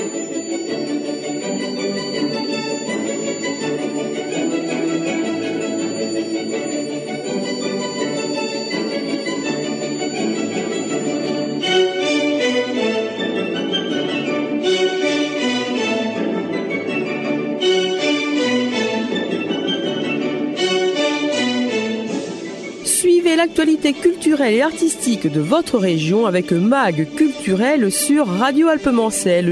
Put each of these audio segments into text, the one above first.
Suivez l'actualité culturelle et artistique de votre région avec MAG Culturel sur Radio Alpemancel.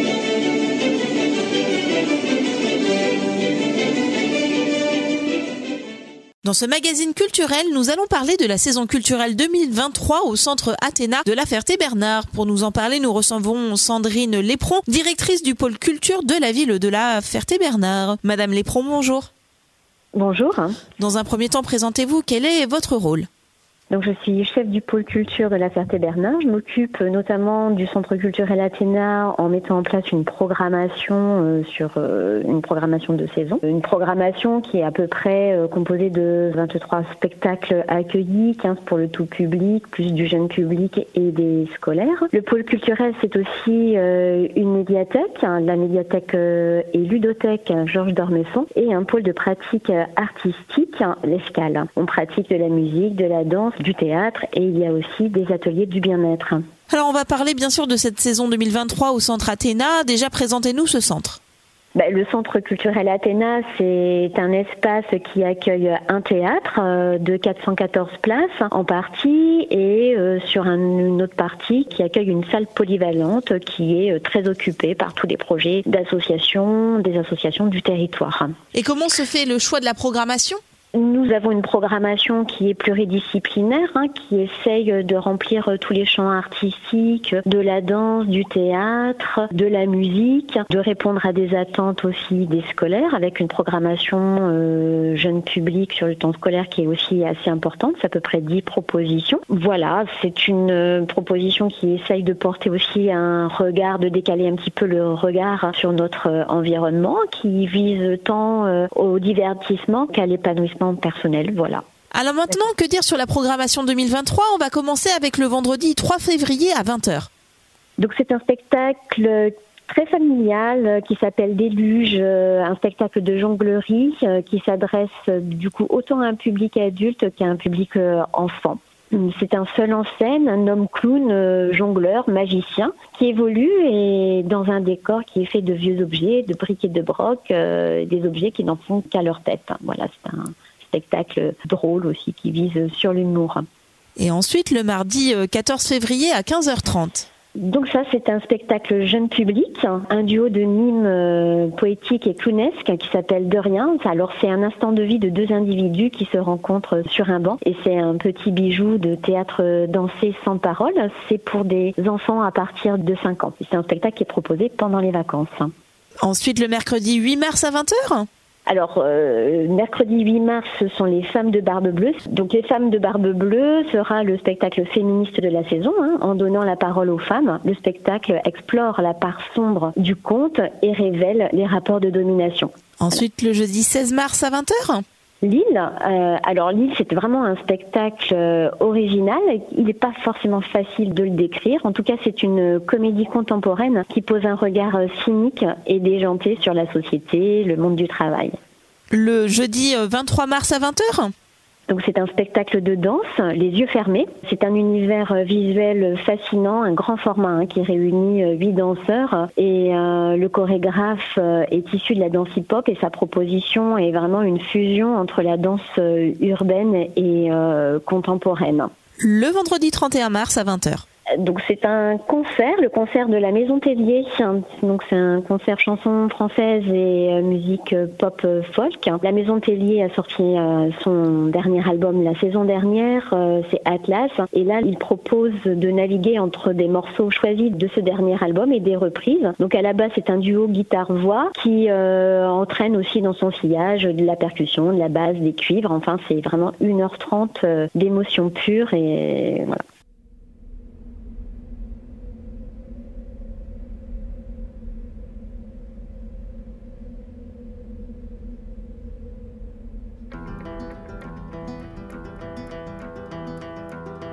Dans ce magazine culturel, nous allons parler de la saison culturelle 2023 au centre Athéna de La Ferté-Bernard. Pour nous en parler, nous recevons Sandrine Lépron, directrice du pôle culture de la ville de La Ferté-Bernard. Madame Lépron, bonjour. Bonjour. Dans un premier temps, présentez-vous, quel est votre rôle ? Donc, je suis chef du pôle culture de La Ferté-Bernard. Je m'occupe notamment du centre culturel Athéna en mettant en place une programmation une programmation de saison. Une programmation qui est à peu près composée de 23 spectacles accueillis, 15 pour le tout public, plus du jeune public et des scolaires. Le pôle culturel, c'est aussi une médiathèque, la médiathèque et ludothèque Georges d'Ormesson, et un pôle de pratique artistique, l'Escale. On pratique de la musique, de la danse, du théâtre, et il y a aussi des ateliers du bien-être. Alors on va parler bien sûr de cette saison 2023 au centre Athéna. Déjà, présentez-nous ce centre. Le centre culturel Athéna, c'est un espace qui accueille un théâtre de 414 places en partie, et sur une autre partie qui accueille une salle polyvalente qui est très occupée par tous les projets d'associations, des associations du territoire. Et comment se fait le choix de la programmation ? Nous avons une programmation qui est pluridisciplinaire, qui essaye de remplir tous les champs artistiques, de la danse, du théâtre, de la musique, de répondre à des attentes aussi des scolaires, avec une programmation jeune public sur le temps scolaire qui est aussi assez importante, c'est à peu près 10 propositions. Voilà, c'est une proposition qui essaye de porter aussi un regard, de décaler un petit peu le regard sur notre environnement, qui vise tant au divertissement qu'à l'épanouissement personnel, voilà. Alors maintenant, que dire sur la programmation 2023 ? On va commencer avec le vendredi 3 février à 20h. Donc c'est un spectacle très familial qui s'appelle Déluge, un spectacle de jonglerie qui s'adresse du coup autant à un public adulte qu'à un public enfant. C'est un seul en scène, un homme clown, jongleur, magicien, qui évolue et dans un décor qui est fait de vieux objets, de briques et de broc, des objets qui n'en font qu'à leur tête. Voilà, c'est un spectacle drôle aussi qui vise sur l'humour. Et ensuite, le mardi 14 février à 15h30. Donc ça, c'est un spectacle jeune public, un duo de mimes poétiques et clownesques qui s'appelle De Rien. Alors c'est un instant de vie de deux individus qui se rencontrent sur un banc, et c'est un petit bijou de théâtre dansé sans parole. C'est pour des enfants à partir de 5 ans. C'est un spectacle qui est proposé pendant les vacances. Ensuite, le mercredi 8 mars à 20h. Alors, mercredi 8 mars, ce sont les Femmes de Barbe Bleue. Donc, les Femmes de Barbe Bleue sera le spectacle féministe de la saison, en donnant la parole aux femmes. Le spectacle explore la part sombre du conte et révèle les rapports de domination. Ensuite, le jeudi 16 mars à 20h. Lille, alors Lille, c'est vraiment un spectacle original. Il n'est pas forcément facile de le décrire. En tout cas, c'est une comédie contemporaine qui pose un regard cynique et déjanté sur la société, le monde du travail. Le jeudi 23 mars à 20h. Donc c'est un spectacle de danse, les yeux fermés. C'est un univers visuel fascinant, un grand format qui réunit 8 danseurs, et le chorégraphe est issu de la danse hip-hop, et sa proposition est vraiment une fusion entre la danse urbaine et contemporaine. Le vendredi 31 mars à 20h. Donc c'est un concert, le concert de la Maison Tellier. Donc c'est un concert chanson française et musique pop folk. La Maison Tellier a sorti son dernier album la saison dernière, c'est Atlas. Et là, il propose de naviguer entre des morceaux choisis de ce dernier album et des reprises. Donc à la base, c'est un duo guitare-voix qui entraîne aussi dans son sillage de la percussion, de la basse, des cuivres. Enfin, c'est vraiment 1h30 d'émotion pure, et voilà.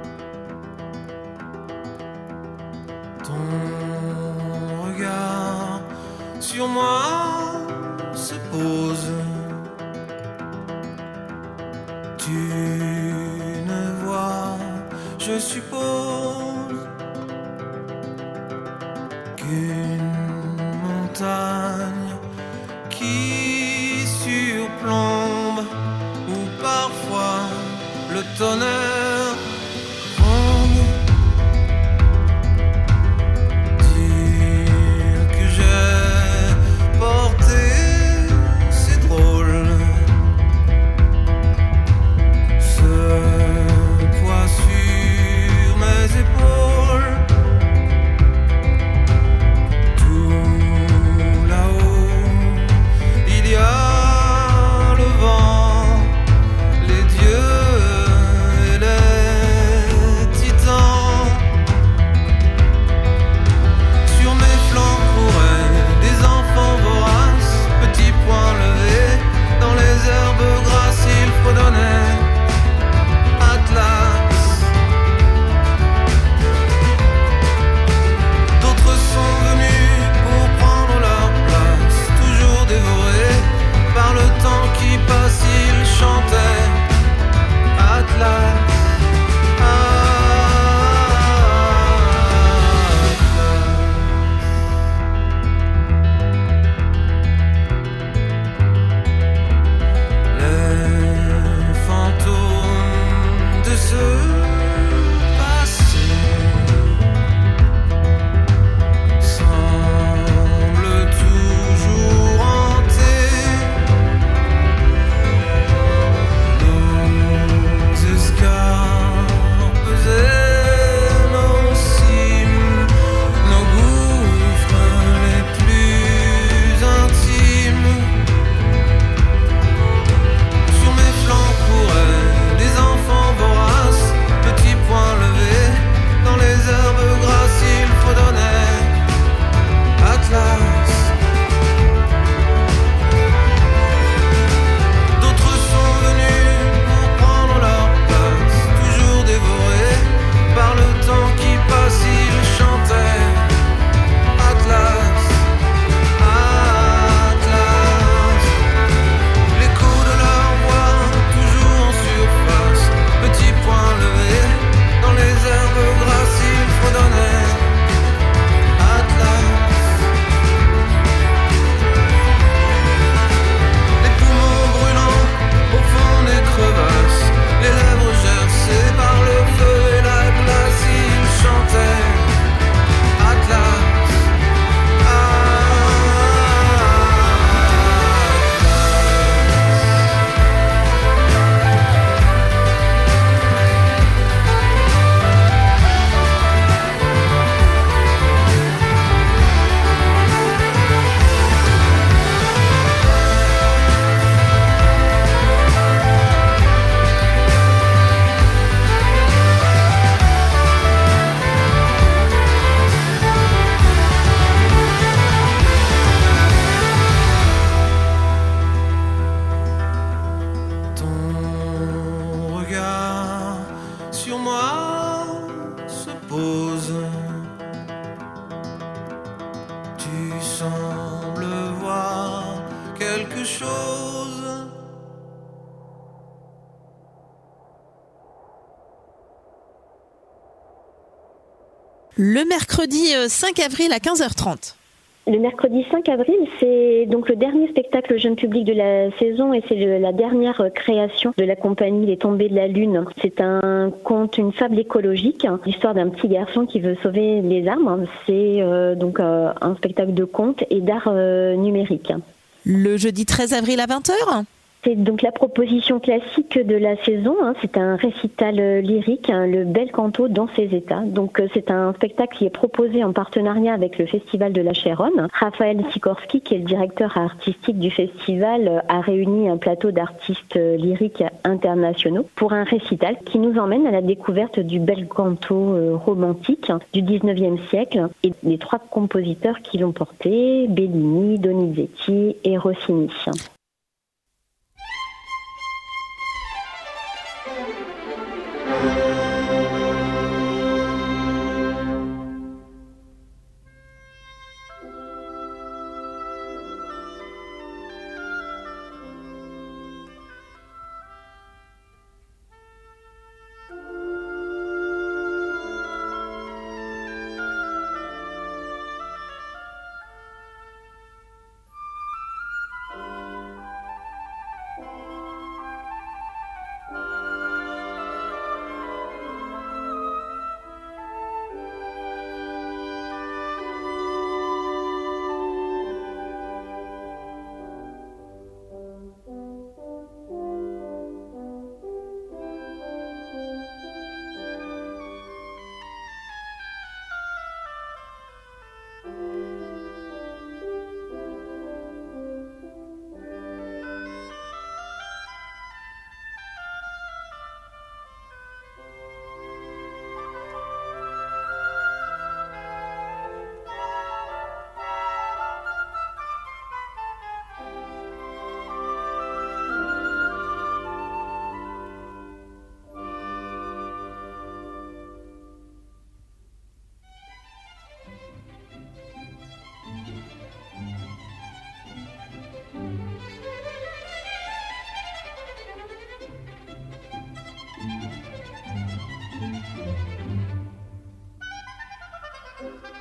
Ton regard sur moi se pose. Tu ne vois, je suppose, qu'une montagne qui surplombe, ou parfois le tonnerre gronde. Dire que j'ai porté, c'est drôle, ce poids sur mes épaules. Tout là-haut, il y a le vent, les dieux et les titans. Sur mes flancs couraient des enfants voraces, petits poings levés, dans les herbes grasses ils fredonnaient Atlas. D'autres sont venus pour prendre leur place, toujours dévorés par le temps qui passe, ils chantaient Atlas. Les fantômes de ce passé semblent toujours hanter nos escarpes et nos cimes, nos gouffres les plus intimes. Sur mes flancs couraient des enfants voraces, petits poings levés, dans les herbes grasses ils fredonnaient Atlas. D'autres sont venus pour prendre leur place, toujours dévorés par le temps qui passe, ils chantaient Atlas, Atlas. L'écho de leur voix, toujours en surface, petits poings levés, dans les herbes grasses ils fredonnaient Atlas. Les poumons brûlants au fond des crevasses, les lèvres gercées par le feu et la glace, ils chantaient Atlas, ton regard sur moi se pose. Tu sembles voir quelque chose. Le mercredi 5 avril à 15h30. Le mercredi 5 avril, c'est donc le dernier spectacle jeune public de la saison et c'est la dernière création de la compagnie Les Tombées de la Lune. C'est un conte, une fable écologique, l'histoire d'un petit garçon qui veut sauver les arbres. C'est donc un spectacle de conte et d'art numérique. Le jeudi 13 avril à 20h. C'est donc la proposition classique de la saison. C'est un récital lyrique, le Bel Canto dans ses états. Donc c'est un spectacle qui est proposé en partenariat avec le Festival de la Chéronne. Raphaël Sikorski, qui est le directeur artistique du festival, a réuni un plateau d'artistes lyriques internationaux pour un récital qui nous emmène à la découverte du Bel Canto romantique du 19e siècle et les trois compositeurs qui l'ont porté, Bellini, Donizetti et Rossini.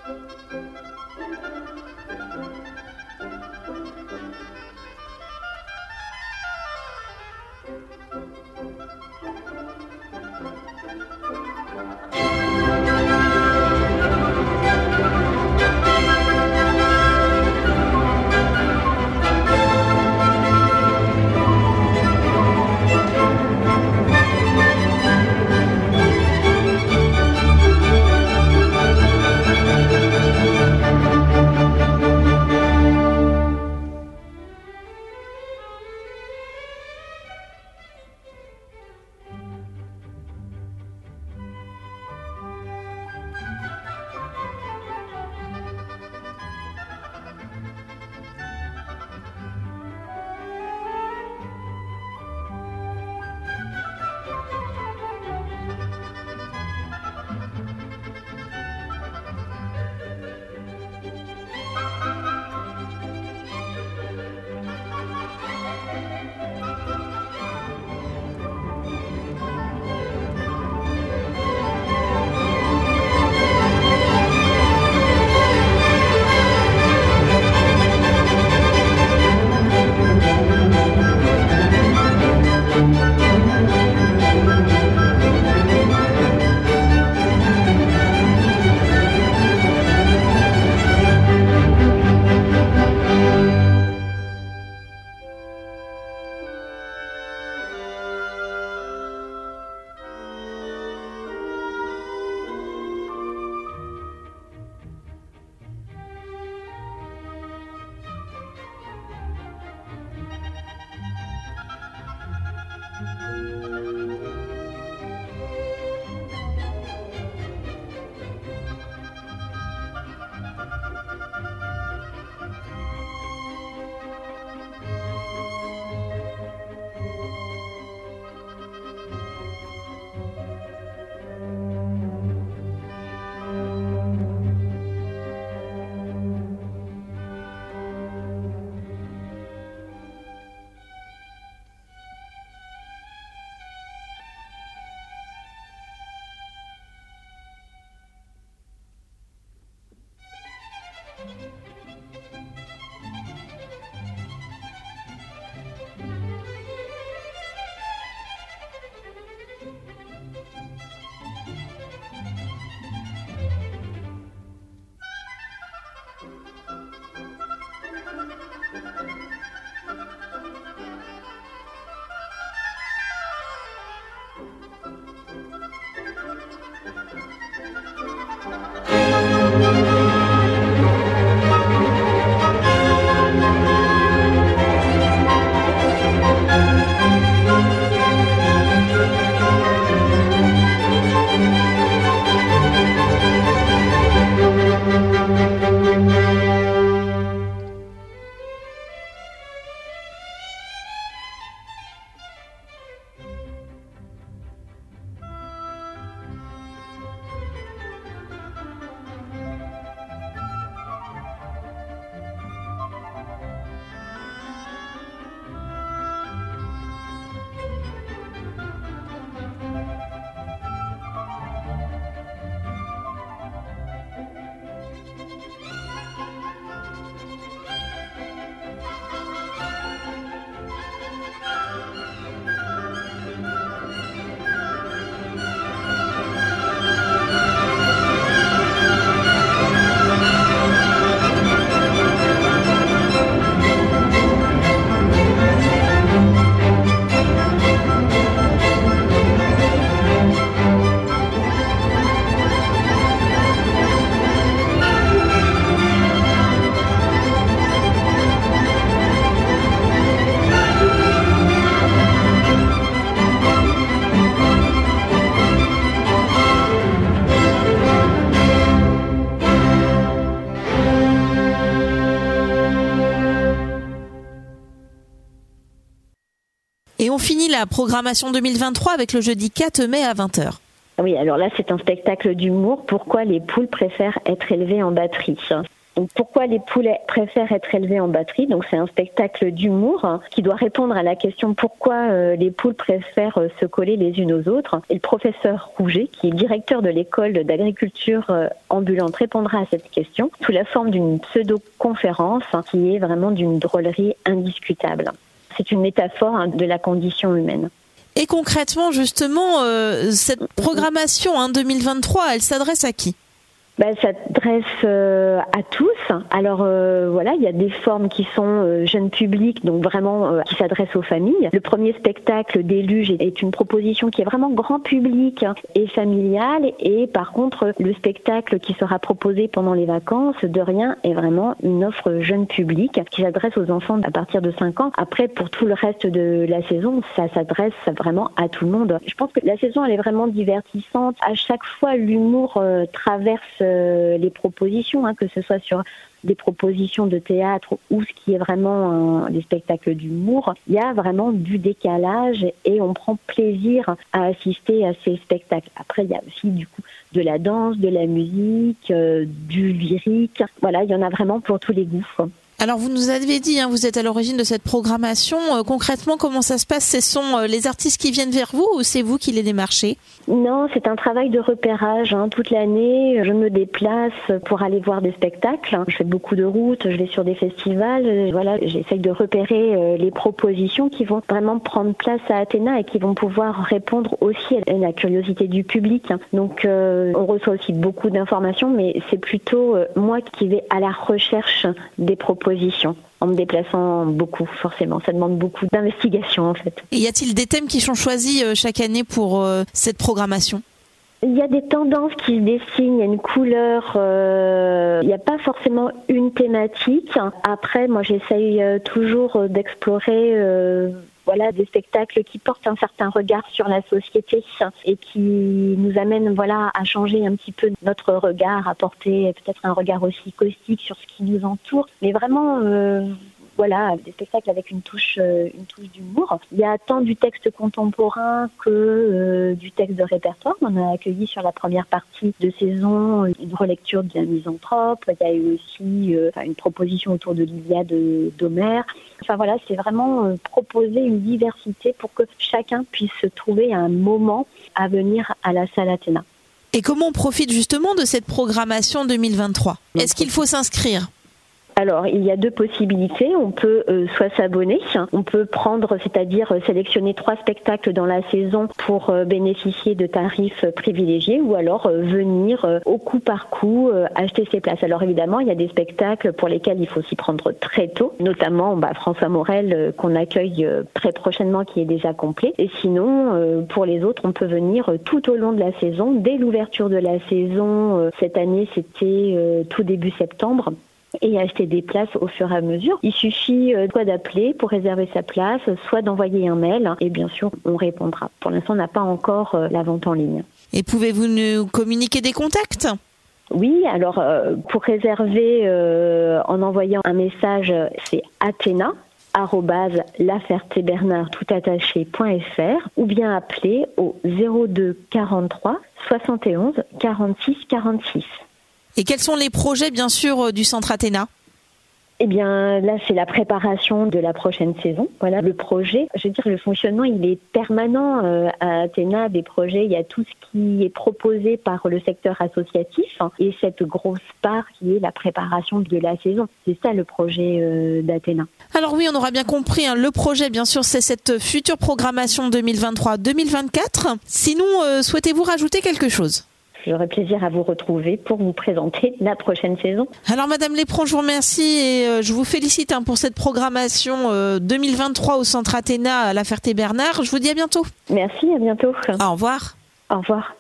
Et on finit la programmation 2023 avec le jeudi 4 mai à 20h. Oui, alors là, c'est un spectacle d'humour. Pourquoi les poules préfèrent être élevées en batterie ? Donc, pourquoi les poules préfèrent être élevées en batterie? Donc c'est un spectacle d'humour qui doit répondre à la question pourquoi les poules préfèrent se coller les unes aux autres. Et le professeur Rouget, qui est directeur de l'école d'agriculture ambulante, répondra à cette question sous la forme d'une pseudo-conférence qui est vraiment d'une drôlerie indiscutable. C'est une métaphore de la condition humaine. Et concrètement, justement, cette programmation 2023, elle s'adresse à qui ? Ça s'adresse à tous. Alors il y a des formes qui sont jeunes publics, donc vraiment qui s'adressent aux familles. Le premier spectacle d'Éluge est une proposition qui est vraiment grand public et familiale. Et par contre, le spectacle qui sera proposé pendant les vacances de Rien est vraiment une offre jeune public qui s'adresse aux enfants à partir de 5 ans. Après, pour tout le reste de la saison, ça s'adresse vraiment à tout le monde. Je pense que la saison, elle est vraiment divertissante. À chaque fois, l'humour traverse les propositions, que ce soit sur des propositions de théâtre ou ce qui est vraiment des spectacles d'humour. Il y a vraiment du décalage et on prend plaisir à assister à ces spectacles. Après, il y a aussi du coup de la danse, de la musique, du lyrique. Voilà, il y en a vraiment pour tous les goûts. Alors vous nous avez dit, vous êtes à l'origine de cette programmation. Concrètement, comment ça se passe ? Ce sont les artistes qui viennent vers vous ou c'est vous qui les démarchez ? Non, c'est un travail de repérage. Toute l'année, je me déplace pour aller voir des spectacles. Je fais beaucoup de routes, je vais sur des festivals. Voilà, j'essaye de repérer les propositions qui vont vraiment prendre place à Athéna et qui vont pouvoir répondre aussi à la curiosité du public. Donc, on reçoit aussi beaucoup d'informations, mais c'est plutôt moi qui vais à la recherche des propositions. En me déplaçant beaucoup, forcément. Ça demande beaucoup d'investigation, en fait. Et y a-t-il des thèmes qui sont choisis chaque année pour cette programmation ? Il y a des tendances qui se dessinent, il y a une couleur, il n'y a pas forcément une thématique. Après, moi, j'essaye toujours d'explorer des spectacles qui portent un certain regard sur la société et qui nous amènent à changer un petit peu notre regard, à porter peut-être un regard aussi caustique sur ce qui nous entoure, mais vraiment des spectacles avec une touche d'humour. Il y a tant du texte contemporain que du texte de répertoire. On a accueilli sur la première partie de saison une relecture de la Misanthrope. Il y a eu aussi une proposition autour de l'Iliade d'Homère. C'est vraiment proposer une diversité pour que chacun puisse trouver un moment à venir à la salle Athéna. Et comment on profite justement de cette programmation 2023 ? Est-ce qu'il faut s'inscrire ? Alors, il y a 2 possibilités. On peut soit s'abonner, on peut c'est-à-dire sélectionner 3 spectacles dans la saison pour bénéficier de tarifs privilégiés ou alors venir au coup par coup acheter ses places. Alors évidemment, il y a des spectacles pour lesquels il faut s'y prendre très tôt, notamment François Morel qu'on accueille très prochainement qui est déjà complet. Et sinon, pour les autres, on peut venir tout au long de la saison. Dès l'ouverture de la saison, cette année, c'était tout début septembre. Et acheter des places au fur et à mesure. Il suffit soit d'appeler pour réserver sa place, soit d'envoyer un mail et bien sûr, on répondra. Pour l'instant, on n'a pas encore la vente en ligne. Et pouvez-vous nous communiquer des contacts ? Oui, alors pour réserver en envoyant un message, c'est athena@laferté-bernard.fr ou bien appeler au 02 43 71 46 46. Et quels sont les projets, bien sûr, du Centre Athéna ? Eh bien, là, c'est la préparation de la prochaine saison. Voilà, le projet, le fonctionnement, il est permanent à Athéna. Des projets, il y a tout ce qui est proposé par le secteur associatif et cette grosse part qui est la préparation de la saison. C'est ça, le projet d'Athéna. Alors oui, on aura bien compris, le projet, bien sûr, c'est cette future programmation 2023-2024. Sinon, souhaitez-vous rajouter quelque chose ? J'aurai plaisir à vous retrouver pour vous présenter la prochaine saison. Alors Madame Lépron, je vous remercie et je vous félicite pour cette programmation 2023 au Centre Athéna à La Ferté-Bernard. Je vous dis à bientôt. Merci, à bientôt. Au revoir. Au revoir.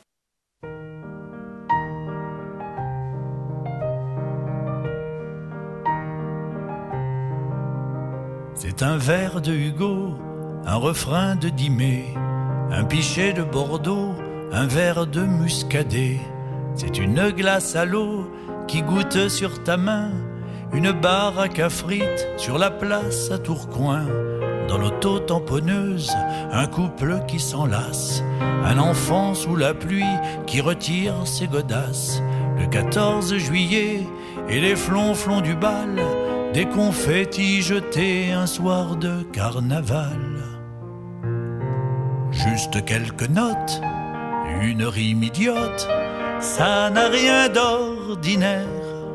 C'est un vers de Hugo, un refrain de Dimé, un pichet de Bordeaux, un verre de muscadet. C'est une glace à l'eau qui goûte sur ta main, une baraque à frites sur la place à Tourcoing. Dans l'auto-tamponneuse, un couple qui s'enlace, un enfant sous la pluie qui retire ses godasses. Le 14 juillet, et les flonflons du bal, des confettis jetés un soir de carnaval. Juste quelques notes, une rime idiote, ça n'a rien d'ordinaire.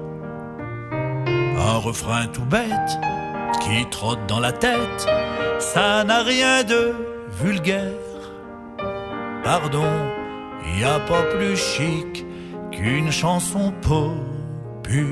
Un refrain tout bête qui trotte dans la tête, ça n'a rien de vulgaire. Pardon, y a pas plus chic qu'une chanson populaire.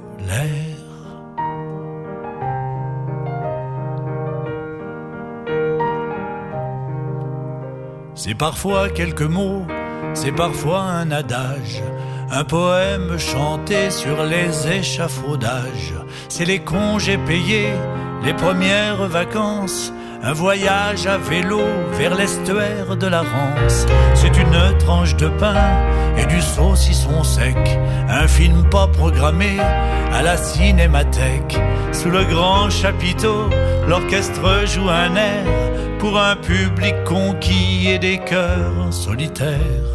C'est parfois quelques mots, c'est parfois un adage, un poème chanté sur les échafaudages. C'est les congés payés, les premières vacances, un voyage à vélo vers l'estuaire de la Rance. C'est une tranche de pain et du saucisson sec, un film pas programmé à la cinémathèque. Sous le grand chapiteau, l'orchestre joue un air pour un public conquis et des cœurs solitaires.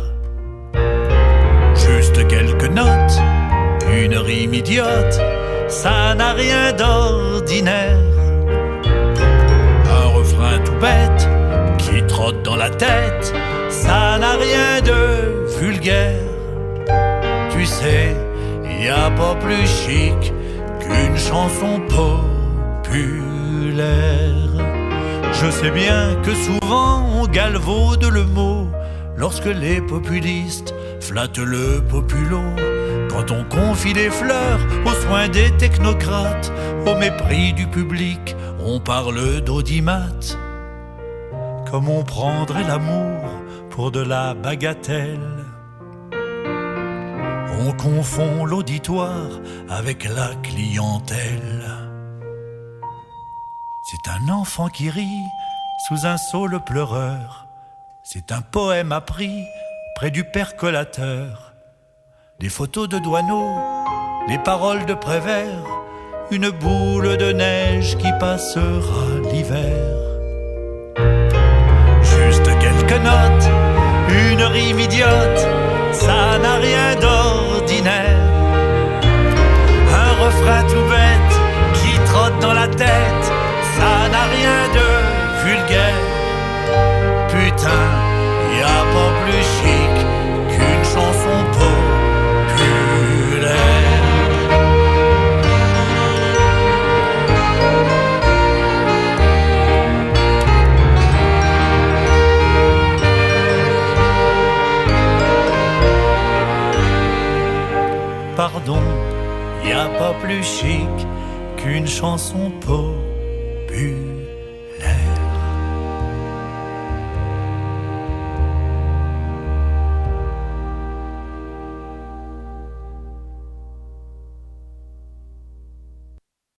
Juste quelques notes, une rime idiote, ça n'a rien d'ordinaire. Un refrain tout bête qui trotte dans la tête, ça n'a rien de vulgaire. Tu sais, y a pas plus chic qu'une chanson populaire. Je sais bien que souvent on galvaude le mot lorsque les populistes flattent le populo. Quand on confie les fleurs aux soins des technocrates, au mépris du public, on parle d'audimat. Comme on prendrait l'amour pour de la bagatelle. On confond l'auditoire avec la clientèle. C'est un enfant qui rit sous un saule pleureur. C'est un poème appris près du percolateur. Des photos de douaneaux, les paroles de Prévert, une boule de neige qui passera l'hiver. Juste quelques notes, une rime idiote, ça n'a rien d'ordinaire. Un refrain tout bête qui trotte dans la tête, ça n'a rien de vulgaire. Putain, y a pas plus chic qu'une chanson populaire. Pardon, y a pas plus chic qu'une chanson populaire.